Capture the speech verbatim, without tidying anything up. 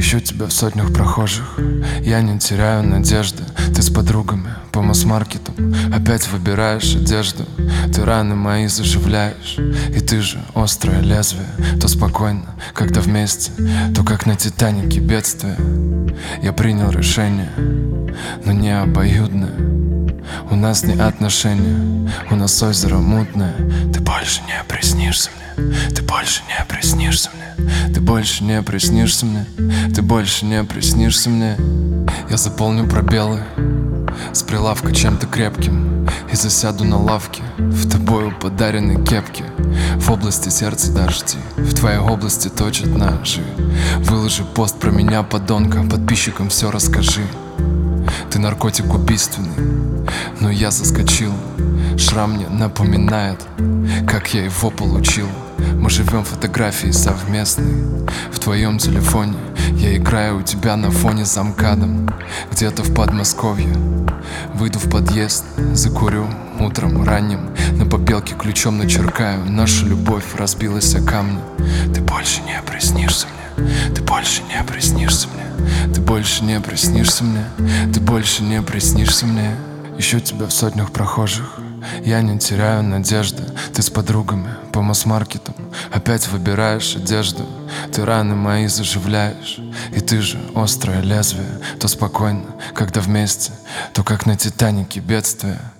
Ищу тебя в сотнях прохожих, я не теряю надежды. Ты с подругами по масс-маркетам опять выбираешь одежду. Ты раны мои заживляешь, и ты же острое лезвие. То спокойно, когда вместе, то как на Титанике бедствие. Я принял решение, но не обоюдное. У нас не отношения, у нас озеро мутное. Ты больше не приснишься мне, ты больше не приснишься мне, ты больше не приснишься мне, ты больше не приснишься мне. Я заполню пробелы с прилавка чем-то крепким и засяду на лавке в тобою подаренной кепке. В области сердца дожди, в твоей области точат ножи. Выложи пост про меня, подонка, подписчикам все расскажи. Ты наркотик убийственный, но я заскочил. Шрам мне напоминает, как я его получил. Мы живем фотографии совместные в твоем телефоне. Я играю у тебя на фоне с замкадом где-то в Подмосковье. Выйду в подъезд, закурю утром ранним. На попелке ключом начеркаю: наша любовь разбилась о камни. Ты больше не приснишься мне, ты больше не приснишься мне, ты больше не приснишься мне, ты больше не приснишься мне. Ищу тебя в сотнях прохожих, я не теряю надежды. Ты с подругами по масс-маркетам опять выбираешь одежду. Ты раны мои заживляешь, и ты же острое лезвие. То спокойно, когда вместе, то как на Титанике бедствие.